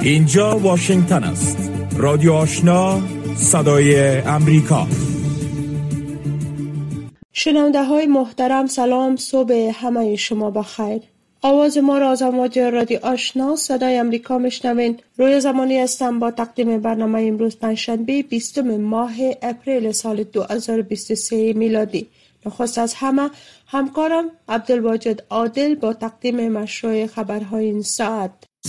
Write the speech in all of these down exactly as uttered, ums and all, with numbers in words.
اینجا واشنگتن است. رادیو آشنا، صدای امریکا. شنونده های محترم، سلام، صبح همه شما بخیر. آواز ما را از امواج رادیو آشنا صدای امریکا میشنوین. روی زمانی هستم با تقدیم برنامه امروز پنجشنبه بیستم ماه اپریل سال دو هزار و بیست و سه میلادی. نخست از همه همکارم عبدالواجد عادل با تقدیم مشروع خبرهای این ساعت.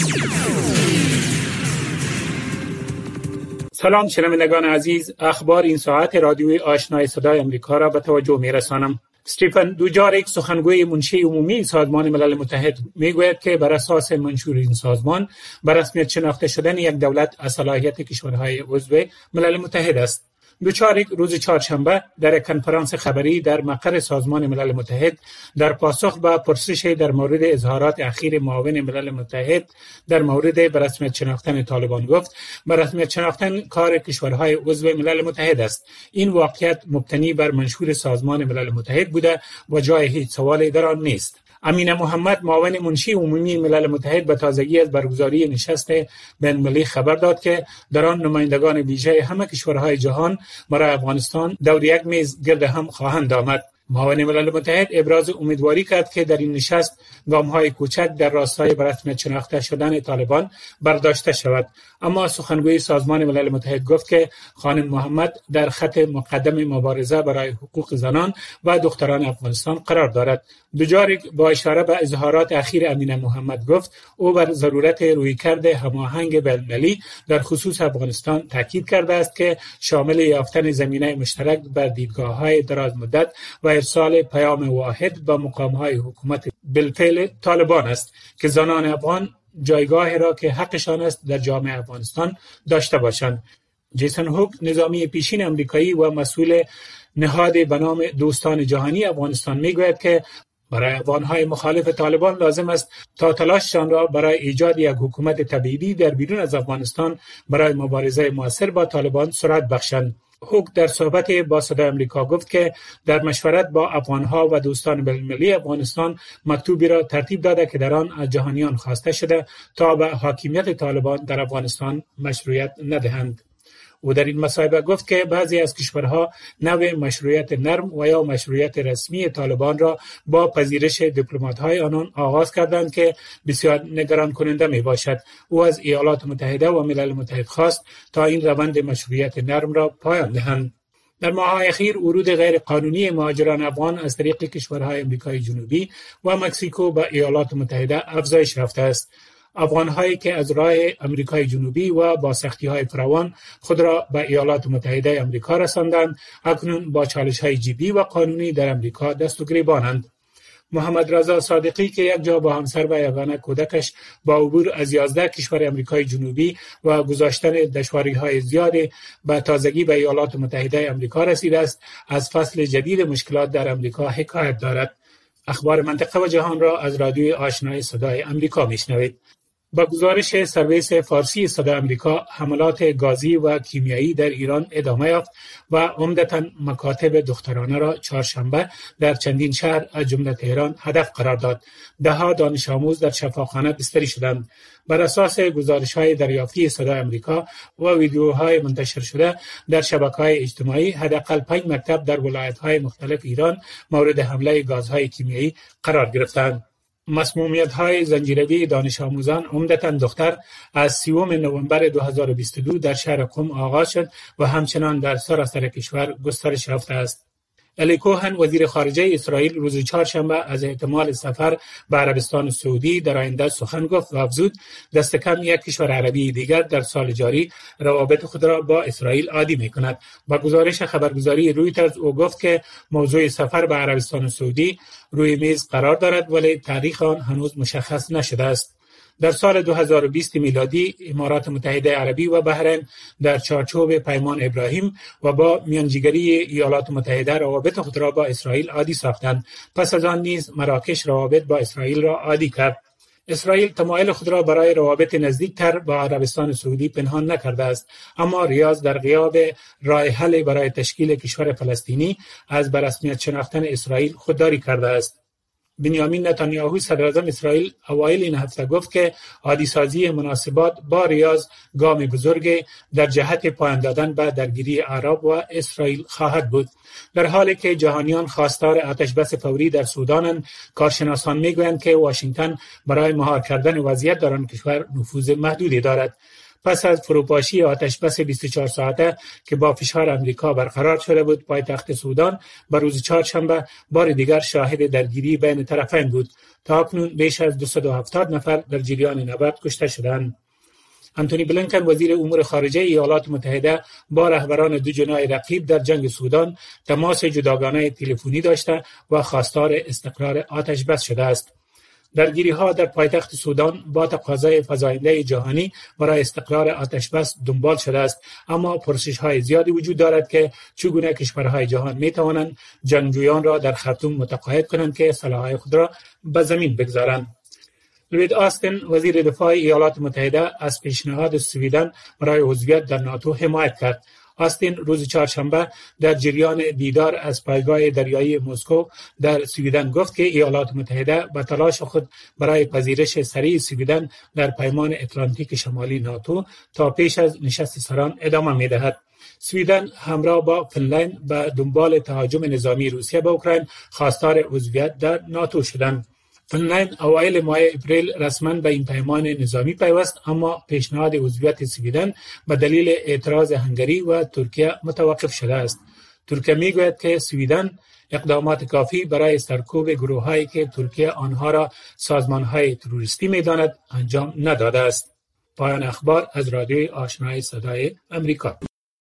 سلام شنوندگان عزیز، اخبار این ساعت رادیوی آشنای صدای امریکا را به توجه میرسانم. استیفن دوجاریک، سخنگوی منشی عمومی سازمان ملل متحد، میگوید که بر اساس منشور این سازمان بر رسمیت شناخته شدن یک دولت از صلاحیت کشورهای عضو ملل متحد است. دوجاریک روز چهارشنبه در یک کنفرانس خبری در مقر سازمان ملل متحد در پاسخ به پرسش در مورد اظهارات اخیر معاون ملل متحد در مورد بر رسمیت شناختن طالبان گفت بر رسمیت شناختن کار کشورهای عضو ملل متحد است. این واقعیت مبتنی بر منشور سازمان ملل متحد بوده و جای هیچ سوالی در آن نیست. امینه محمد، معاون منشی عمومی ملل متحد، به تازگی از برگزاری نشست بین‌المللی خبر داد که در آن نمایندگان ویژه همه کشورهای جهان برای افغانستان دور یک میز گرد هم خواهند آمد. معاون ملل متحد ابراز امیدواری کرد که در این نشست گام‌های کوچک در راستای به رسمیت شناخته شدن طالبان برداشته شود، اما سخنگوی سازمان ملل متحد گفت که خانم محمد در خط مقدم مبارزه برای حقوق زنان و دختران افغانستان قرار دارد. دوجاریک با اشاره به اظهارات اخیر امینه محمد گفت او بر ضرورت رویکرد هماهنگ بین‌المللی در خصوص افغانستان تاکید کرده است که شامل یافتن زمینه مشترک بر دیدگاه‌های دراز مدت و ارسال پیام واحد به مقام‌های حکومت بالفعل طالبان است که زنان افغان جایگاهی را که حقشان است در جامعه افغانستان داشته باشند. جیسون هوک، نظامی پیشین امریکایی و مسئول نهاد به نام دوستان جهانی افغانستان، میگوید که برای افغان‌های مخالف طالبان لازم است تا تلاششان را برای ایجاد یک حکومت تبعیدی در بیرون از افغانستان برای مبارزه موثر با طالبان سرعت بخشند. هوک در صحبت با صدای امریکا گفت که در مشورت با افغان‌ها و دوستان بین‌المللی افغانستان مکتوبی را ترتیب داده که در آن از جهانیان خواسته شده تا به حاکمیت طالبان در افغانستان مشروعیت ندهند. او در این مصاحبه گفت که بعضی از کشورها نوع مشروعیت نرم و یا مشروعیت رسمی طالبان را با پذیرش دیپلمات‌های آنان آغاز کردند که بسیار نگران کننده می باشد. او از ایالات متحده و ملل متحد خواست تا این روند مشروعیت نرم را پایان دهند. در ماه‌های اخیر ورود غیر قانونی مهاجران افغان از طریق کشورهای آمریکای جنوبی و مکزیکو به ایالات متحده افزایش یافته است. افغان‌هایی که از راه امریکای جنوبی و با سختی‌های فراوان خود را به ایالات متحده آمریکا رساندند، اکنون با چالش‌های جدی و قانونی در امریکا دست و گریبانند. محمد رضا صادقی که یک جا با همسر و یگانه کودکش با عبور از یازده کشور آمریکای جنوبی و گذاشتن دشواری‌های زیادی به تازگی به ایالات متحده آمریکا رسیده است، از فصل جدید مشکلات در امریکا حکایت دارد. اخبار منطقه و جهان را از رادیوی آشنای صدای امریکا میشنوید. با گزارش سرویس فارسی صدای امریکا، حملات گازی و کیمیایی در ایران ادامه یافت و عمدتاً مکاتب دخترانه را چهارشنبه در چندین شهر از جمله تهران هدف قرار داد. ده‌ها دانش آموز در شفاخانه بستری شدند. بر اساس گزارش‌های دریافتی صدای امریکا و ویدیوهای منتشر شده در شبکه‌های اجتماعی، حداقل پنج مکتب در ولایت‌های مختلف ایران مورد حمله گازهای کیمیایی قرار گرفتند. مسمومیت‌های زنجیروی دانش آموزان، عمدتاً دختر، از سیوم نوامبر دو هزار و بیست و دو در شهر قم آغاز شد و همچنان در سراسر کشور گسترش یافته است. الی کوهن، وزیر خارجه اسرائیل، روز چهارشنبه از احتمال سفر به عربستان سعودی در آینده سخن گفت و افزود دست کم یک کشور عربی دیگر در سال جاری روابط خود را با اسرائیل عادی می‌کند. با گزارش خبرگزاری رویترز او گفت که موضوع سفر به عربستان سعودی روی میز قرار دارد ولی تاریخ آن هنوز مشخص نشده است. در سال دو هزار و بیست میلادی امارات متحده عربی و بحرین در چارچوب پیمان ابراهیم و با میانجیگری ایالات متحده روابط خود را با اسرائیل عادی ساختند. پس از آن نیز مراکش روابط با اسرائیل را عادی کرد. اسرائیل تمایل خود را برای روابط نزدیکتر با عربستان سعودی پنهان نکرده است، اما ریاض در غیاب راه حل برای تشکیل کشور فلسطینی از به رسمیت شناختن اسرائیل خودداری کرده است. بنیامین نتانیاهو صدراعظم اسرائیل اوایل این هفته گفت که عادی‌سازی مناسبات با ریاض گام بزرگی در جهت پایان دادن به درگیری عرب و اسرائیل خواهد بود. در حالی که جهانیان خواستار آتش بس فوری در سودانند، کارشناسان میگویند که واشنگتن برای مهار کردن وضعیت در آن کشور نفوذ محدودی دارد. پس از فروپاشی آتش بس بیست و چهار ساعته که با فشار امریکا برقرار شده بود، پایتخت سودان بر روز چهارشنبه بار دیگر شاهد درگیری بین طرفین بود. تا اکنون بیش از دویست و هفتاد نفر در جریان نبرد کشته شدند. انتونی بلینکن وزیر امور خارجه ایالات متحده با رهبران دو جناح رقیب در جنگ سودان تماس جداگانه تلفنی داشته و خواستار استقرار آتش بس شده است. درگیری‌ها در پایتخت سودان با تقاضای فزاینده جهانی برای استقرار آتش بس دنبال شده است، اما پرسش‌های زیادی وجود دارد که چگونه کشورهای جهان می‌توانند جنگجویان را در خرطوم متقاعد کنند که سلاح‌های خود را به زمین بگذارند. لوید آستین وزیر دفاع ایالات متحده از پیشنهاد سویدن برای عضویت در ناتو حمایت کرد. آستین روز چهارشنبه در جریان دیدار از پایگاه دریایی مسکو در سویدن گفت که ایالات متحده به تلاش خود برای پذیرش سریع سویدن در پیمان اتلانتیک شمالی ناتو تا پیش از نشست سران ادامه می‌دهد. سویدن همراه با فنلند به دنبال تهاجم نظامی روسیه به اوکراین خواستار عضویت در ناتو شدند. فنلند اوایل ماه اپریل رسما به این پیمان نظامی پیوست، اما پیشنهاد عضویت سویدن به دلیل اعتراض هنگری و ترکیه متوقف شده است. ترکیه میگوید که سویدن اقدامات کافی برای سرکوب گروه‌هایی که ترکیه آنها را سازمان‌های تروریستی می‌داند انجام نداده است. پایان اخبار از رادیوی آشنای صدای امریکا.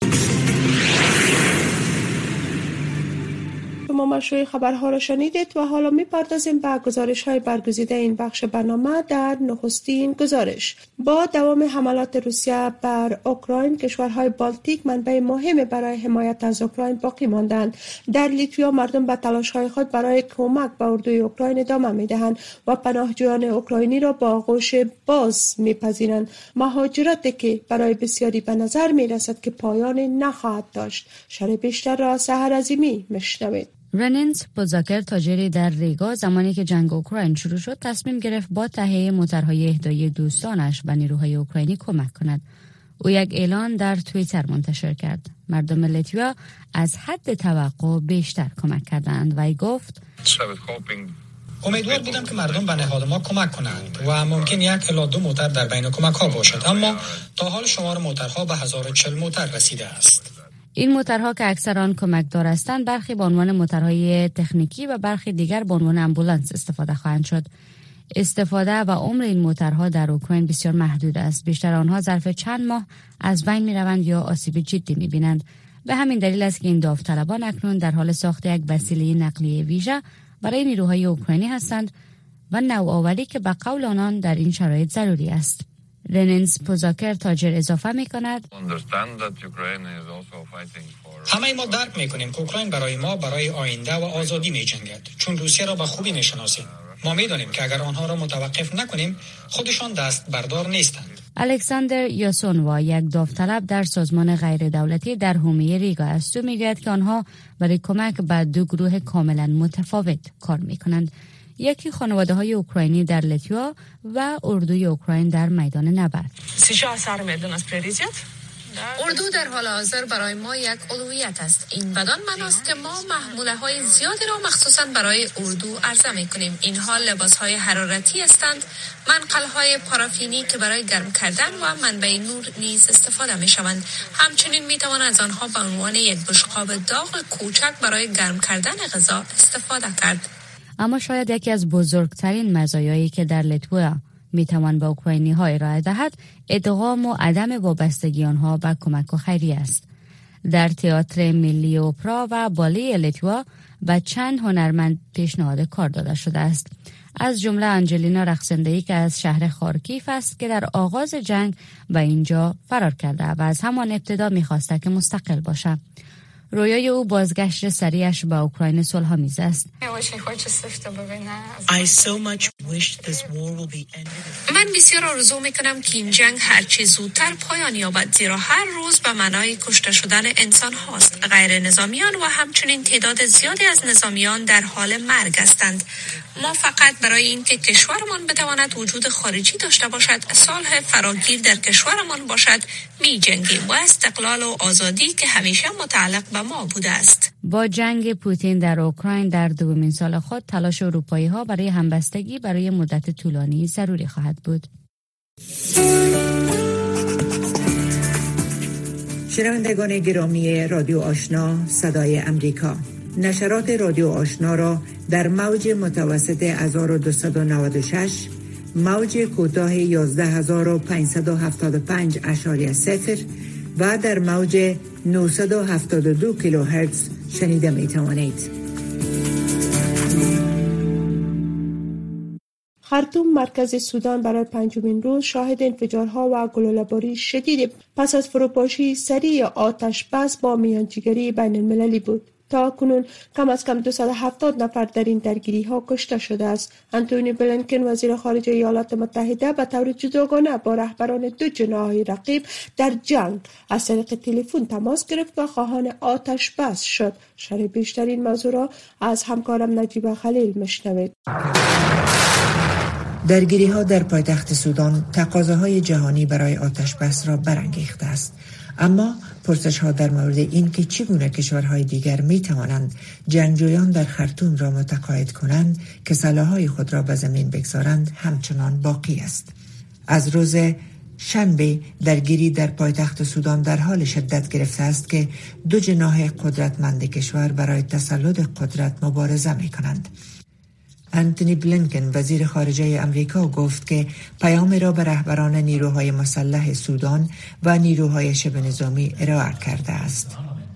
شما مشروع خبرها را شنیدید و حالا می‌پردازیم به گزارش‌های برگزیده این بخش برنامه. در نخستین گزارش، با دوام حملات روسیه بر اوکراین، کشورهای بالتیک منبع مهمی برای حمایت از اوکراین باقی ماندند. در لیتویا مردم به تلاش‌های خود برای کمک به اردوی اوکراین ادامه می‌دهند و پناهجویان اوکراینی را با آغوش باز می‌پذیرند. مهاجرتی که برای بسیاری به نظر می‌رسد که پایانی نخواهد داشت. شرح بیشتر را سحر عظیمی می‌شنوید. رننس پوزاکر، تاجری در ریگا، زمانی که جنگ اوکراین شروع شد تصمیم گرفت با تهیه موترهای اهدایی دوستانش به نیروهای اوکراینی کمک کند. او یک اعلان در توییتر منتشر کرد. مردم لیتویا از حد توقع بیشتر کمک کردند و ای گفت: امیدوار بودم که مردم به نهاد ما کمک کنند و ممکن یک الی دو موتر در بین کمک ها باشد، اما تا حال شمار موترها به هزار و چهل موتر رسیده است. این موترها که اکثر آن کمکدار هستند، برخی به عنوان موترهای تکنیکی و برخی دیگر به عنوان امبولانس استفاده خواهند شد. استفاده و عمر این موترها در اوکراین بسیار محدود است. بیشتر آنها ظرف چند ماه از بین می‌روند یا آسیب جدی می‌بینند. به همین دلیل است که این داوطلبان اکنون در حال ساخت یک وسیله نقلیه ویژه برای نیروهای اوکراینی هستند و نوآوری که به قول آنان در این شرایط ضروری است. رننس پوزاکر، تاجر، اضافه می کند: همه ما درک می کنیم که اوکراین برای ما برای آینده و آزادی می جنگد، چون روسیه را به خوبی می شناسیم. ما می دانیم که اگر آنها را متوقف نکنیم خودشان دست بردار نیستند. الکساندر یاسونوا، یک داوطلب در سازمان غیر دولتی در حومه ریگا است، او میگوید که آنها برای کمک به دو گروه کاملا متفاوت کار می کنند. یکی خانواده های اوکراینی در لیتوا و اردوی اوکراین در میدان نبرد. اردو در حال حاضر برای ما یک اولویت است. این بدان معناست که ما محموله های زیادی را مخصوصا برای اردو عرضه می کنیم. اینها لباس های حرارتی هستند، منقل های پارافینی که برای گرم کردن و منبع نور نیز استفاده می شوند. همچنین می توان از آنها به عنوان یک بشقاب داغ کوچک برای گرم کردن غذا استفاده کرد. اما شاید یکی از بزرگترین مزایایی که در لیتوا میتوان به اوکراینی ها ارائه دهد، ادغام و عدم وابستگی آنها به کمک و خیریه است. در تئاتر ملی اپرا و باله لیتوا به چند هنرمند پیشنهاد کار داده شده است. از جمله انجلینا، رقصنده‌ای که از شهر خارکیف است که در آغاز جنگ به اینجا فرار کرده و از همان ابتدا میخواسته که مستقل باشد. رویای او بازگشت سریعش به اوکراین صلح‌آمیز است. من بسیار آرزو میکنم که این جنگ هرچی زودتر پایان یابد، زیرا هر روز به معنای کشته شدن انسان هاست. غیر نظامیان و همچنین تعداد زیادی از نظامیان در حال مرگ هستند. ما فقط برای اینکه کشورمان بتواند وجود خارجی داشته باشد، صلح فراگیر در کشورمان باشد، می جنگیم و استقلال و آزادی که همیشه متعلق به ما بوده است. با جنگ پوتین در اوکراین در دومین سال خود، تلاش اروپایی ها برای همبستگی برای مدت طولانی ضروری خواهد بود. شنوندگان گرامی رادیو آشنا صدای امریکا، نشرات رادیو آشنا را در موج متوسط هزار و دویست و نود و شش، موج کوتاه یازده هزار و پانصد و هفتاد و پنج اشاری صفر و در موج نهصد و هفتاد و دو کیلوهرتز شنیده می توانید. خرطوم مرکز سودان برای پنجمین روز شاهد انفجارها و گلوله‌باری شدید پس از فروپاشی سریع آتش بس با میانجیگری بین المللی بود. تا کنون کم از کم دویست و هفتاد نفر در این درگیری ها کشته شده است. آنتونی بلینکن وزیر خارجه ایالات متحده به طور جداگانه با رهبران دو جناح رقیب در جنگ از طریق تلفن تماس گرفت و خواهان آتش بس شد. شرح بیشتر این موضوع را از همکارم نجیب خلیل میشنوید. درگیری ها در پایتخت سودان تقاضاهای جهانی برای آتش بس را برانگیخته است. اما پرسش ها در مورد این که چگونه کشورهای دیگر می توانند جنگجویان در خرطوم را متقاعد کنند که سلاح‌های خود را به زمین بگذارند همچنان باقی است. از روز شنبه درگیری در پایتخت سودان در حال شدت گرفته است که دو جناح قدرتمند کشور برای تسلط قدرت مبارزه می کنند. آنتونی بلینکن وزیر خارجه امریکا گفت که پیام را به رهبران نیروهای مسلح سودان و نیروهای شبه نظامی ارائه کرده است.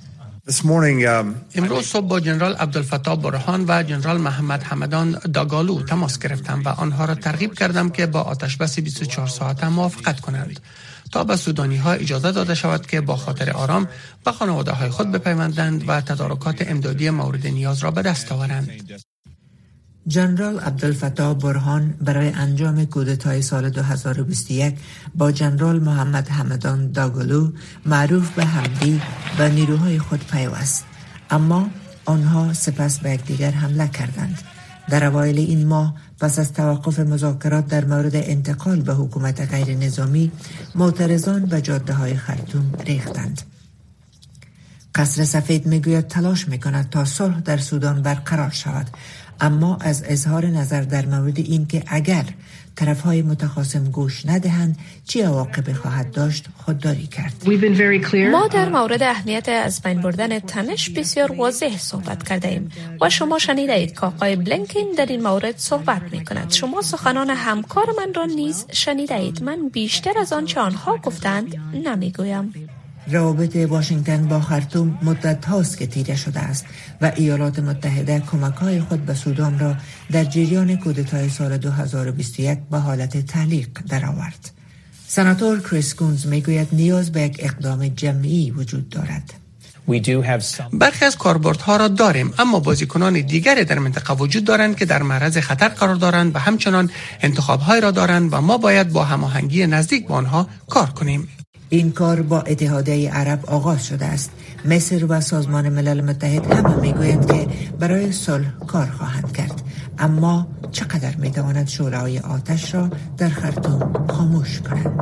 امروز صبح با جنرال عبدالفتاح برهان و جنرال محمد حمدان داگالو تماس گرفتم و آنها را ترغیب کردم که با آتشبس بیست و چهار ساعته موافقت کنند تا به سودانی ها اجازه داده شود که با خاطر آرام به خانواده های خود بپیوندند و تدارکات امدادی مورد نیاز را به دست آورند. جنرال عبدالفتاح برهان برای انجام کودتای سال دو هزار و بیست و یک با جنرال محمد حمدان داگالو معروف به حمدی و نیروهای خود پیوست، اما آنها سپس به یکدیگر حمله کردند. در اوایل این ماه پس از توقف مذاکرات در مورد انتقال به حکومت غیر نظامی، معترضان به جاده‌های خرطوم ریختند. قصر سفید میگوید تلاش میکند تا صلح در سودان برقرار شود، اما از اظهار نظر در مورد این که اگر طرفهای متخاصم گوش ندهند چه عواقبی خواهد داشت خودداری کرد. ما در مورد اهمیت از بین بردن تنش بسیار واضح صحبت کرده ایم و شما شنیده اید که آقای بلینکن در این مورد صحبت می کند. شما سخنان همکار من را نیز شنیده اید. من بیشتر از آنچه آنها گفتند نمی گویم. روابط واشنگتن با خرطوم مدت هاست که تیره شده است و ایالات متحده کمک‌های خود به سودان را در جریان کودتای سال دو هزار و بیست و یک به حالت تعلیق درآورد. سناتور کریس کونز میگوید نیاز به یک اقدام جمعی وجود دارد. برخی از کاربردها را داریم، اما بازیکنان دیگری در منطقه وجود دارند که در معرض خطر قرار دارند و همچنان انتخاب‌های را دارند و ما باید با هماهنگی نزدیک با آنها کار کنیم. این کار با اتحادیه عرب آغاز شده است. مصر و سازمان ملل متحد همه میگویند که برای صلح کار خواهند کرد، اما چقدر میتواند شعله‌های آتش را در خرطوم خاموش کنند؟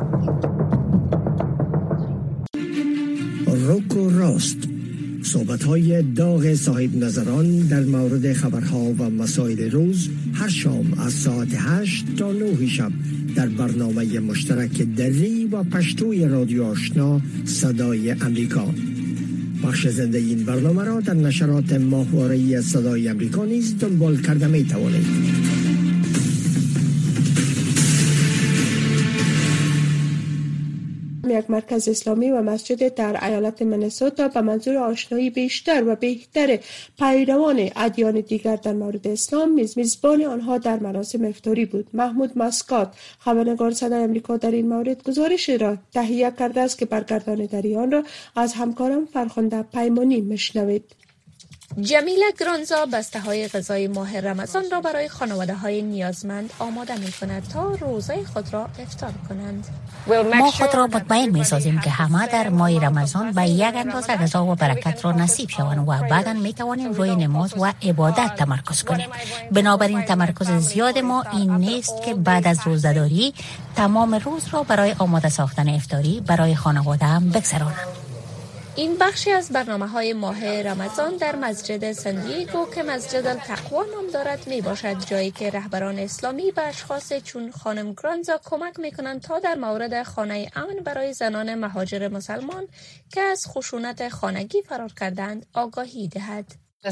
روک و راست، صحبت‌های داغ صاحب نظران در مورد خبرها و مسائل روز هر شام از ساعت هشت تا نه شب در برنامه مشترک دری و پشتوی رادیو آشنا صدای امریکا. بخش زنده این برنامه را در نشرات ماهواره‌ای صدای امریکا نیز دنبال کرده می توانید. یک مرکز اسلامی و مسجد در ایالت منیسوتا به منظور آشنایی بیشتر و بهتر پیروان ادیان دیگر در مورد اسلام میز میزبان آنها در مراسم افطاری بود. محمود مسکات، خبرنگار صدای آمریکا، در این مورد گزارش را تهیه کرده است که برگرداندگی آن را از همکارم فرخنده پیمانی میشنوید. جمیله گرانزا بسته های غذای ماه رمضان را برای خانواده های نیازمند آماده می کند تا روزه خود را افطار کنند. ما خود را مطمئن می سازیم که همه در ماه رمضان به یک اندازه غذا و برکت را نصیب شوند و بعدا می توانیم روی نماز و عبادت تمرکز کنیم. بنابراین تمرکز زیاد ما این نیست که بعد از روزه‌داری تمام روز را برای آماده ساختن افطاری برای خانواده هم بگذرانم. این بخشی از برنامه‌های ماه رمضان در مسجد سندیگو که مسجد التقوا نام دارد می باشد، جایی که رهبران اسلامی به اشخاص چون خانم گرانزا کمک می کنند تا در مورد خانه امن برای زنان مهاجر مسلمان که از خشونت خانگی فرار کردند آگاهی دهد.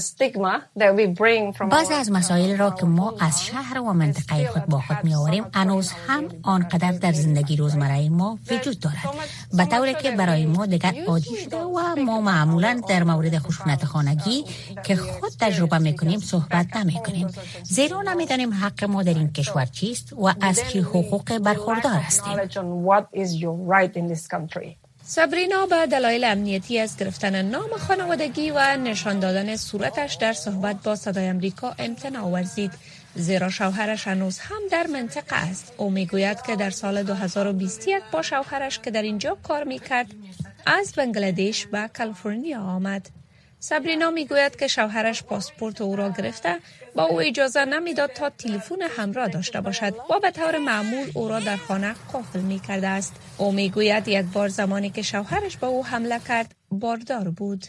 بعضی از مسائل را که ما از شهر و منطقه خود با خود می آوریم هنوز هم آنقدر در زندگی روزمره ما وجود دارد، به طوری که برای ما دیگر عادی شده و ما معمولا در مورد خشونت خانگی که خود تجربه می کنیم صحبت نمی کنیم، زیرا نمی دانیم حق ما در این کشور چیست و از چه حقوق برخوردار هستیم. سابرینا به دلایل امنیتی از گرفتن نام خانوادگی و نشان دادن صورتش در صحبت با صدای آمریکا امتناع ورزید، زیرا شوهرش هنوز هم در منطقه است. او میگوید که در سال دو هزار و بیست و یک با شوهرش که در اینجا کار میکرد از بنگلادش به کالیفرنیا آمد. سابرینا میگوید که شوهرش پاسپورت او را گرفته با او اجازه نمیداد تا تلفن همراه داشته باشد و به طور معمول او را در خانه قافل میکرده است. او میگوید یک بار زمانی که شوهرش به او حمله کرد باردار بود.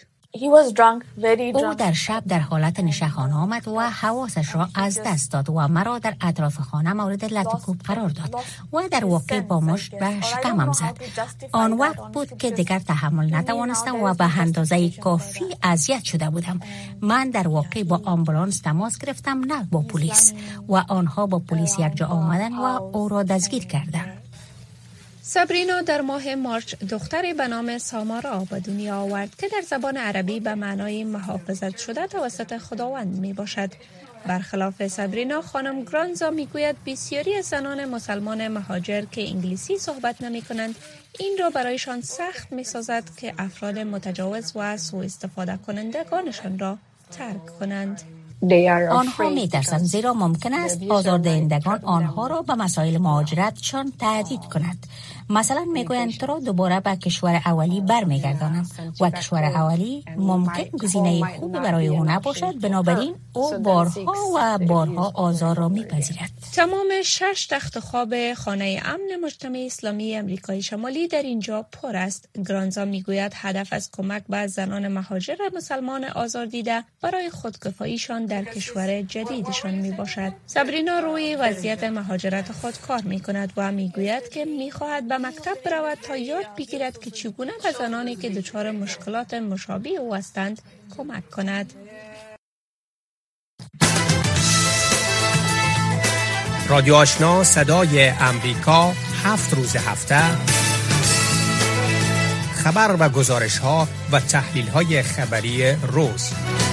او در شب در حالت نشهانه آمد و حواسش را از دست داد و مرا در اطراف خانه مورد لط و کوب قرار داد و در واقع با مشت به شکمم زد. آن وقت بود که دیگر تحمل نتوانستم و به اندازه کافی اذیت شده بودم. من در واقع با آمبولانس تماس گرفتم، نه با پلیس، و آنها با پلیس یک جا آمدن و او را دستگیر کردند. سابرینا در ماه مارچ دختری به نام سامارا به دنیا آورد که در زبان عربی به معنای محافظت شده توسط خداوند می باشد. برخلاف سابرینا، خانم گرانزا می گوید بسیاری از زنان مسلمان مهاجر که انگلیسی صحبت نمی کنند این را برایشان سخت می سازد که افراد متجاوز و سوء استفاده کنندگانشان را ترک کنند. آنها می ترسند زیرا ممکن است آزاردهندگان آنها را به مسائل مهاجرتشان تهدید کند. مثلا میگویند تو را دوباره به کشور اولی برمیگردانم و کشور اولی ممکن گزینه خوبی برای او نباشد، بنابراین او بارها و بارها آزار را میپذیرد. تمام شش تخت خواب خانه امن مجتمع اسلامی امریکای شمالی در اینجا پر است. گرانزا میگوید هدف از کمک به زنان مهاجر مسلمان آزار دیده برای خودکفاییشان در کشور جدیدشان می باشد. سابرینا روی وضعیت مهاجرت خود کار می کند و می گوید که می خواهد به مکتب برود تا یاد بگیرد که چگونه به زنانی که دچار مشکلات مشابه او هستند کمک کند. رادیو آشنا صدای امریکا، هفت روز هفته خبر و گزارش ها و تحلیل های خبری روز.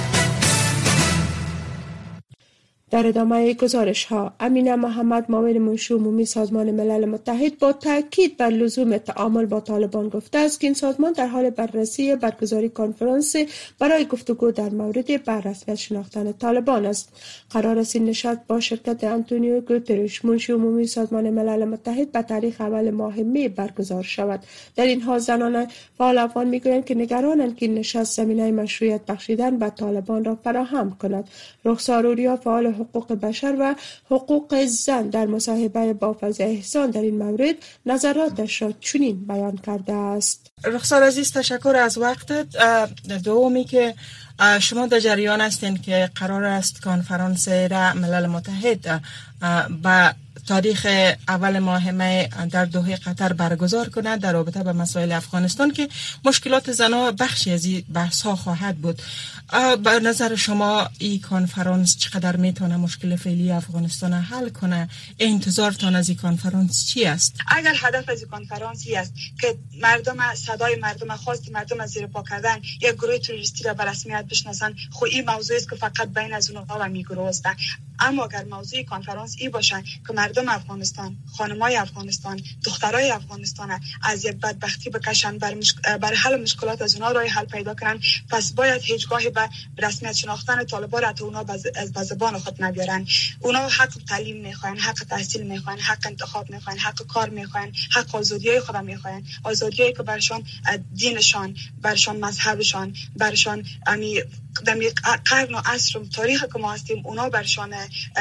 در ادامه گزارش ها، امینه محمد معاون منشی عمومی سازمان ملل متحد با تاکید بر لزوم تعامل با طالبان گفته است که این سازمان در حال بررسی برگزاری کنفرانس برای گفتگو در مورد بررسمیت شناختن طالبان است. قرار است این نشست با شرکت آنتونیو گوترش منشی عمومی سازمان ملل متحد به تاریخ اول ماه می برگزار شود. در این حال زنان فعال افغان میگویند که نگرانند که این نشست زمینه مشروعیت بخشیدن به طالبان را فراهم کند. رخسار اوریا فعال حقوق بشر و حقوق زن در مصاحبه با فضل احسان در این مورد نظراتش را چنین بیان کرده است. رخسار عزیز، تشکر از وقتت. دومی که شما در جریان هستین که قرار است کنفرانس را ملل متحد با تاریخ اول ماه می در دوحه قطر برگزار کنند در رابطه با مسائل افغانستان که مشکلات زنان بخشی از این بحث ها خواهد بود. به نظر شما این کنفرانس چقدر میتونه مشکل فعلی افغانستان حل کنه؟ انتظارتان از این کنفرانس چی است؟ اگر هدف از این کنفرانس است که مردم صدای مردم خواست مردم از زیر پا کردن یک گروه تروریستی را به رسمیت بشناسن، خو این موضوعی است که فقط بین از اونها و میگروه است. اما اگر موضوع کنفرانس ای باشه که مردم افغانستان، خانمای افغانستان، دخترای افغانستان از یک بدبختی بکشن، بر, مشک... بر حل مشکلات از اونها راه حل پیدا کنن، پس باید هیچگاه به رسمیت شناختن طالبان را تا اونها از زبان خود نبیارن. اونها حق تعلیم میخواین، حق تحصیل میخواین، حق انتخاب میخواین، حق کار میخواین، حق آزادی خود میخواین، آزادی که برشان دینشان، برشان مذهبشان، برشان امی دمی قرن و عصر و تاریخ که ما هستیم اونا برشان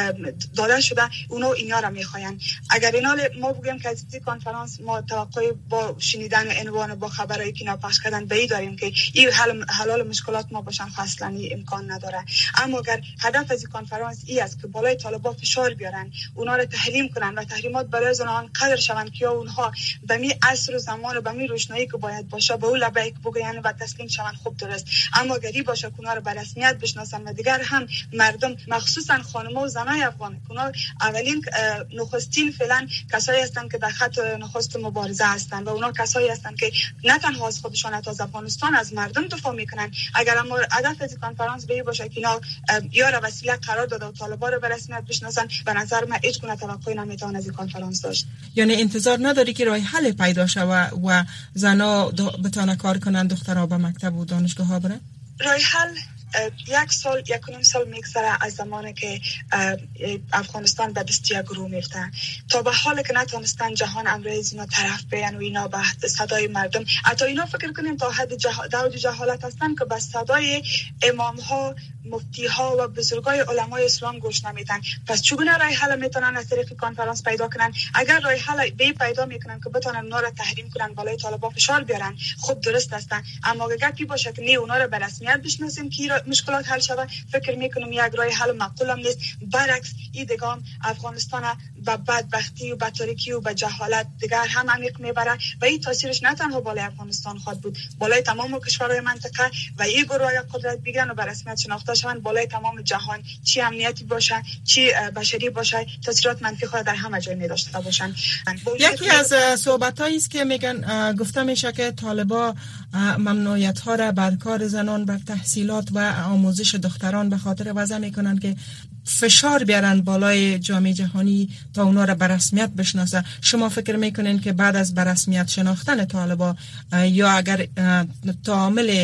داده شده، اونا اینا را میخواین. اگر اینا ما بگیم که از این کنفرانس ما توقع با شنیدن و عنوان با خبرایی که ناپخش کردن به این داریم که این حل حلال مشکلات ما باشن، اصلا امکان نداره. اما اگر هدف از این کنفرانس ای است که بالای طالبان فشار بیارن، اونا را تحریم کنن و تحریمات برای زنان قدر شوند که اونها به می عصر و زمان و به می روشنایی که باید باشه به اون لبیک بگوین و تسلیم شوند، خوب درست. اما اگر این باشه که اونا را به رسمیت بشناسن و دیگر هم مردم مخصوصا خانم‌ها و زنای افغان، اونا اولین نخستین فعلا کسایی هستند که در خط نخست مبارزه هستند و اونا کسایی هستند که نه تنها از خودشان حتی از افغانستان از مردم دفاع میکنن. اگر ما هدف از کنفرانس به باشه که اینا یا را وسیله قرار داده و طالبان رو به رسمیت بشناسن، به نظر من هیچ گونه توقعی نمیتونه از این کنفرانس داشت. یعنی انتظار نداری که راه حل پیدا شه و, و زنا بتونه کار کنن، دخترها به مکتب و دانشگاه ها برن؟ راه حل یک سال یک و نیم سال میگذره از زمانی که افغانستان به دست یک گروه میفته تا به حال که نتونستن جهان امروز اینا طرف بیان و اینا به صدای مردم، حتی اینا فکر کنیم تا حد دود جهالت هستن که به صدای امام ها، مفتی ها و بزرگای علمای اسلام گوش نمیدن. پس چگونه راه حل میتونن از طریق کنفرانس پیدا کنن؟ اگر راه حل به پیدا میکنن که بتونن اونا را تحریم کنن، بالای طالبان فشار بیارن، خوب درست هستن. اما اگر کی باشه که نه اونا را به رسمیت بشناسیم که مشکلات حل شود، فکر میکنم یک راه حل معقول هم نیست. برعکس این دگام افغانستان به بدبختی و به تاریکی و به جهالت دیگر هم عمیق میبره و این تاثیرش نه تنها بالای افغانستان خواهد بود، بالای تمام کشورهای منطقه و این گروه قدرت بگیرن و به رسمیت شناخته شوند بالای تمام جهان، چی امنیتی باشه چی بشری باشه، تاثیرات منفی خود در همه جای داشته باشند. یکی از صحبتایی است که میگن گفته میشه که طالبان ممنوعیت ها را بر کار زنان، بر تحصیلات و آموزش دختران به خاطر وضع میکنن که فشار بیارن بالای جامعه جهانی تا اونا را به رسمیت بشناسه. شما فکر میکنین که بعد از به رسمیت شناختن طالبان یا اگر تعامل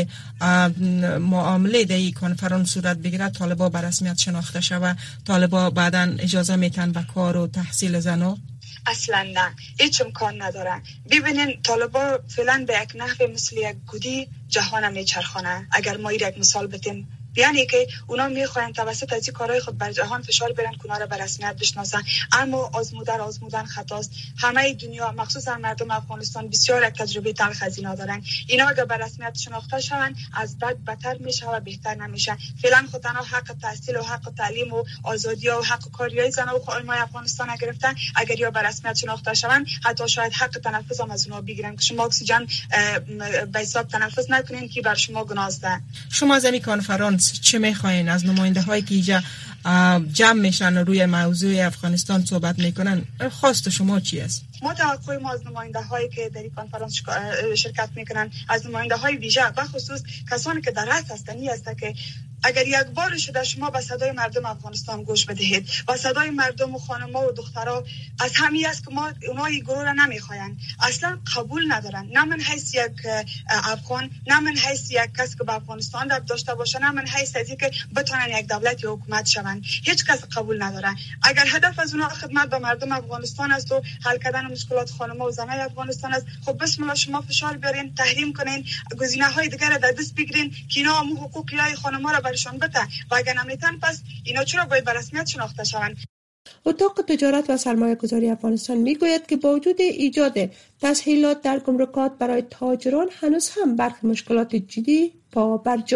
معامله در این کنفرانس صورت بگیره طالبان به رسمیت شناخته شود، طالبان بعداً اجازه میتن به کار و تحصیل زنان؟ اصلا نه، هیچ امکان نداره. ببینین طالبان فعلا به یک نحو مثل یک گودی جهان میچرخانه. اگر ما یک مثال بتیم، یعنی که اونا میخواین توسط از این کارهای خود بر جهان فشار بیارن که اونا را به رسمیت بشناسن، اما آزمودن آزمودن خطاست. همه دنیا مخصوصا مردم افغانستان بسیار یک تجربه تلخ از اینا دارن. اینا اگر به رسمیت شناخته شون از بد بدتر میشه و بهتر نمیشه. فعلا خود تنها حق تحصیل و حق تعلیم و آزادی و حق کاریای زن و خانمای افغانستان گرفتن، اگر یا به رسمیت شناخته شون حتی شاید حق تنفس هم از اونها بگیرن که شما اکسیژن به حساب تنفس نکنین که بر شما گناه است. شما از این کنفرانس چه میخواین از نماینده هایی که اینجا جمع میشن و روی موضوع افغانستان صحبت میکنن؟ خواست شما چی است؟ ما توقع ما از نماینده هایی که در این کنفرانس شرکت میکنن، از نماینده های ویژه و خصوص کسانی که در رأس هستند است که اگر یک بار شده شما به صدای مردم افغانستان گوش بدهید و صدای مردم و خانم‌ها و دخترها از همین است که ما اونها این گروه را نمیخواین، اصلا قبول ندارن. نه من حیث یک افغان، نه من حیث یک کس که به افغانستان ربط داشته باشه، نه من حیث از اینکه بتونن یک دولت یا حکومت شوند، هیچ کس قبول نداره. اگر هدف از اونها خدمت به مردم افغانستان است و حل کردن مشکلات خانم‌ها و زنای افغانستان است، خب بسم الله شما فشار بیارین، تحریم کنین، گزینه‌های دیگر را در دست بگیرین که اینا هم حقوقی های خانم‌ها را برشان بده و اگر نمیتن پس اینا چرا باید به رسمیت شناخته شوند. اتاق تجارت و سرمایه گذاری افغانستان میگوید که با وجود ایجاد تسهیلات در گمرکات برای تاجران هنوز هم برخی مشکلات جدی پا برجاست.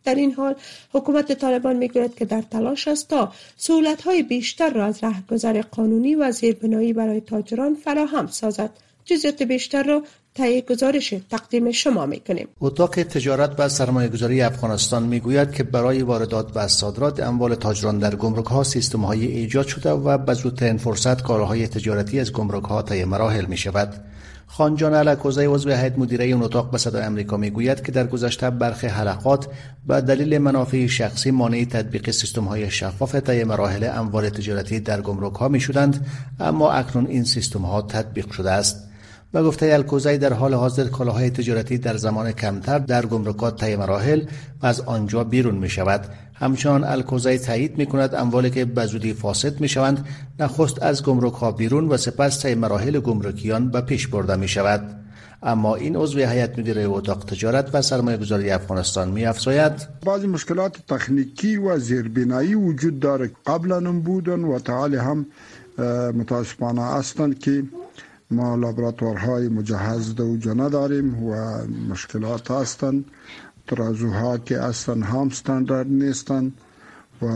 در این حال حکومت طالبان میگوید که در تلاش است تا سهولت‌های بیشتر را از رهگذر قانونی و زیربنایی برای تاجران فراهم سازد. جزئیات بیشتر را طی گزارش تقدیم شما میکنیم. اتاق تجارت و سرمایه‌گذاری افغانستان میگوید که برای واردات و صادرات اموال تاجران در گمرک‌ها سیستم‌های ایجاد شده و به زودترین فرصت کالاهای تجارتی از گمرک‌ها طی مراحل می‌شود. خانجان الکوزی عضو هیئت مدیره این اتاق به صدای آمریکا میگوید که در گذشته برخی حلقات به دلیل منافع شخصی مانع تطبیق سیستم‌های شفاف طی مراحل اموال تجارتی در گمرک‌ها می‌شدند، اما اکنون این سیستم‌ها تطبیق شده است. به گفته الکوزی در حال حاضر کالاهای تجارتی در زمان کمتر در گمرکات طی مراحل و از آنجا بیرون می شود. همچنان الکوزی تایید می کند اموالی که به زودی فاسد می شوند نخست از گمرک ها بیرون و سپس طی مراحل گمرکیان به پیش برده می شود. اما این عضو هیئت مدیره اتاق تجارت و سرمایه‌گذاری افغانستان می افزاید بعضی مشکلات تکنیکی و زیربنایی وجود دارد. قبلا هم بودن و تعالی هم متاسفانه هستند که ما لابراتوارهای مجهز دوجه نداریم و مشکلات هستند. ترازوها که اصلا هم استاندارد نیستند و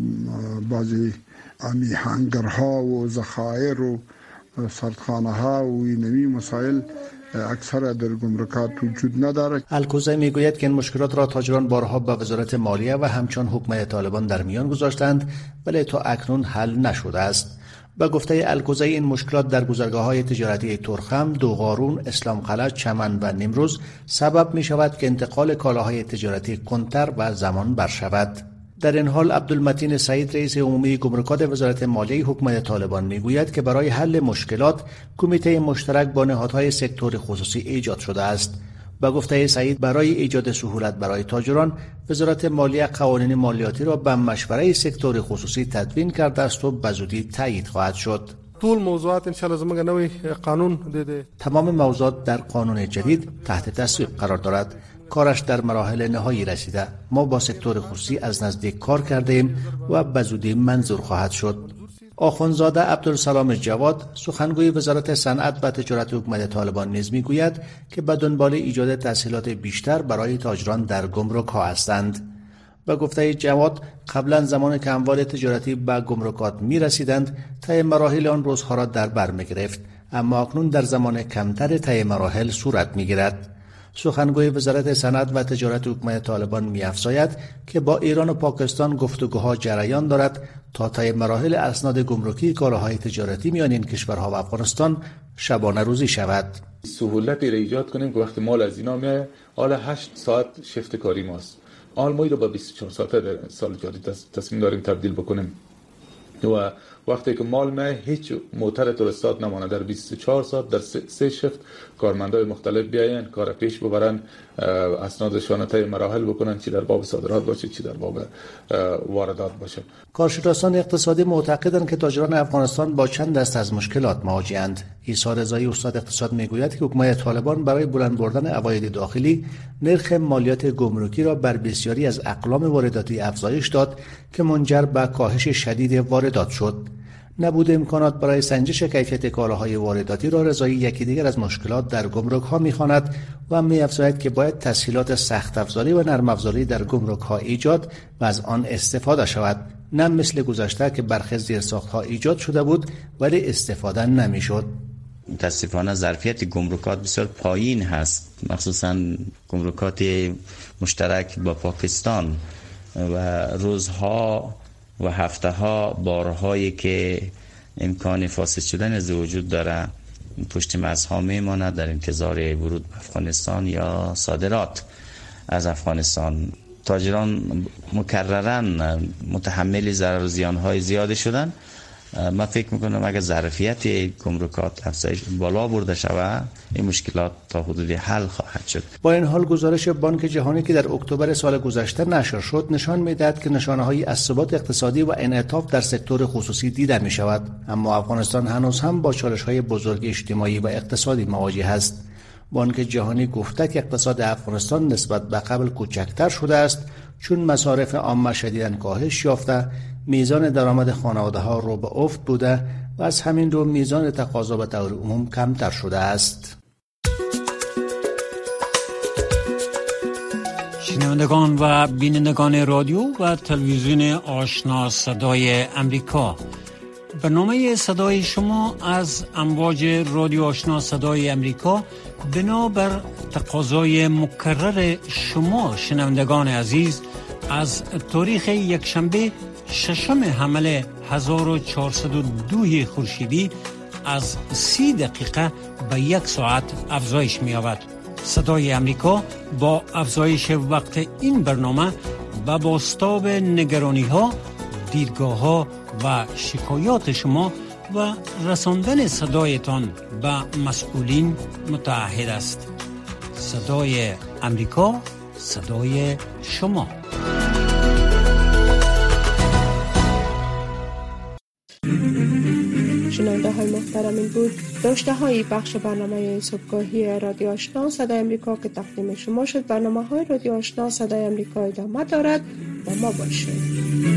بعضی امی هنگرها و ذخایر و سردخانه ها و اینمی مسائل اکثر در گمرکات وجود ندارد. الکوزی میگوید که این مشکلات را تاجران بارها به وزارت مالیه و همچون حکومت طالبان در میان گذاشتند ولی تا اکنون حل نشده است. با گفته الکوزی این مشکلات در گذرگاه‌های تجارتی ترخم، دوغارون، اسلام قلعه، چمن و نیمروز سبب می شود که انتقال کالاهای تجارتی کندتر و زمان بر شود. در این حال عبدالمتین سعید رئیس عمومی گمرکات وزارت مالیه حکومت طالبان میگوید که برای حل مشکلات کمیته مشترک با نهادهای سکتور خصوصی ایجاد شده است. با گفته سعید برای ایجاد سهولت برای تاجران وزارت مالیه قوانین مالیاتی را به مشوره سکتور خصوصی تدوین کرده است و به زودی تایید خواهد شد. طول موضوعات ان شاء الله زموږ نوې قانون ده تمام موضوعات در قانون جدید تحت تصویب قرار دارد. کارش در مراحل نهایی رسیده. ما با سکتور خصوصی از نزدیک کار کرده ایم و به زودی منظور خواهد شد. آخوندزاده عبدالسلام جواد سخنگوی وزارت صنعت و تجارت حکومت طالبان نیز میگوید که به دنبال ایجاد تسهیلات بیشتر برای تاجران در گمرک‌ها هستند. به گفته جواد قبلا زمان که اموال تجارتی به گمرکات می رسیدند طی مراحل آن روزها را در بر می گرفت، اما اکنون در زمان کمتر طی مراحل صورت می گیرد. سخنگوی وزارت صنعت و تجارت حکومت طالبان می‌افزاید که با ایران و پاکستان گفتگوها جریان دارد تا طی مراحل اسناد گمرکی کالاهای تجارتی میان این کشورها و افغانستان شبانه روزی شود. سهولتی را ایجاد کنیم که وقتی مال از اینا میاد، حالا هشت ساعت شفت کاری ماست، آل مایی رو با بیست و چهار ساعته در سال جاری تصمیم داریم تبدیل بکنیم و وقتی که مال ما هیچ موتر درستاد نمانه در بیست و چهار ساعت در سه شفت کارمندای مختلف بیاین کار پیش ببرن، اسنادشان طی مراحل بکنن، چی در باب صادرات باشه چی در باب واردات باشه. کارشناسان اقتصادی معتقدند که تاجران افغانستان با چند دست از مشکلات مواجه‌اند. عیسی رضایی استاد اقتصاد میگوید که حکومت طالبان برای بلند بردن عواید داخلی نرخ مالیات گمرکی را بر بسیاری از اقلام وارداتی افزایش داد که منجر به کاهش شدید واردات شد. نبود امکانات برای سنجش کیفیت کالاهای وارداتی را رضایی یکی دیگر از مشکلات در گمرک‌ها می‌خواند و می‌افزاید که باید تسهیلات سخت افزاری و نرم افزاری در گمرک‌ها ایجاد و از آن استفاده شود، نه مثل گذشته که برخی زیرساخت‌ها ایجاد شده بود ولی استفاده نمی‌شد. متاسفانه ظرفیت گمرکات بسیار پایین هست، مخصوصاً گمرکات مشترک با پاکستان و روزها و هفته ها بارهایی که امکان فاسد شدن از وجود داره پشت مرزها میمانه در انتظار ورود به افغانستان یا صادرات از افغانستان. تاجران مکررن متحمل ضرر و زیان های زیاد شدن. من فکر میکنم اگر ظرفیت گمرکات افزایش بالا برده شود این مشکلات تا حدودی حل خواهد شد. با این حال گزارش بانک جهانی که در اکتبر سال گذشته نشر شد نشان میدهد که نشانه‌های از ثبات اقتصادی و انعطاف در سکتور خصوصی دیده می شود، اما افغانستان هنوز هم با چالش‌های بزرگ اجتماعی و اقتصادی مواجه است. بانک جهانی گفته که اقتصاد افغانستان نسبت به قبل کوچکتر شده است چون مصارف عامه شدیداً کاهش یافته، میزان درآمد خانواده‌ها رو به افت بوده و از همین رو میزان تقاضا به طور عموم کمتر شده است. شنوندگان و بینندگان رادیو و تلویزیون آشنا صدای امریکا، برنامه صدای شما از امواج رادیو آشنا صدای امریکا بنابر تقاضای مکرر شما شنوندگان عزیز از تاریخ یکشنبه ششم حمل هزار و چهارصد و دو خورشیدی از سی دقیقه به یک ساعت افزایش می یابد. صدای امریکا با افزایش وقت این برنامه و بازتاب نگرانی ها، دیدگاه ها و شکایات شما و رساندن صدایتان به مسئولین متعهد است. صدای امریکا، صدای شما. شنونده های محترم، این بود داشته های بخش برنامه صبحگاهی رادیو آشنا صدای امریکا که تقدیم شما شد. برنامه های رادیو آشنا صدای امریکا ادامه دارد و ما باشید.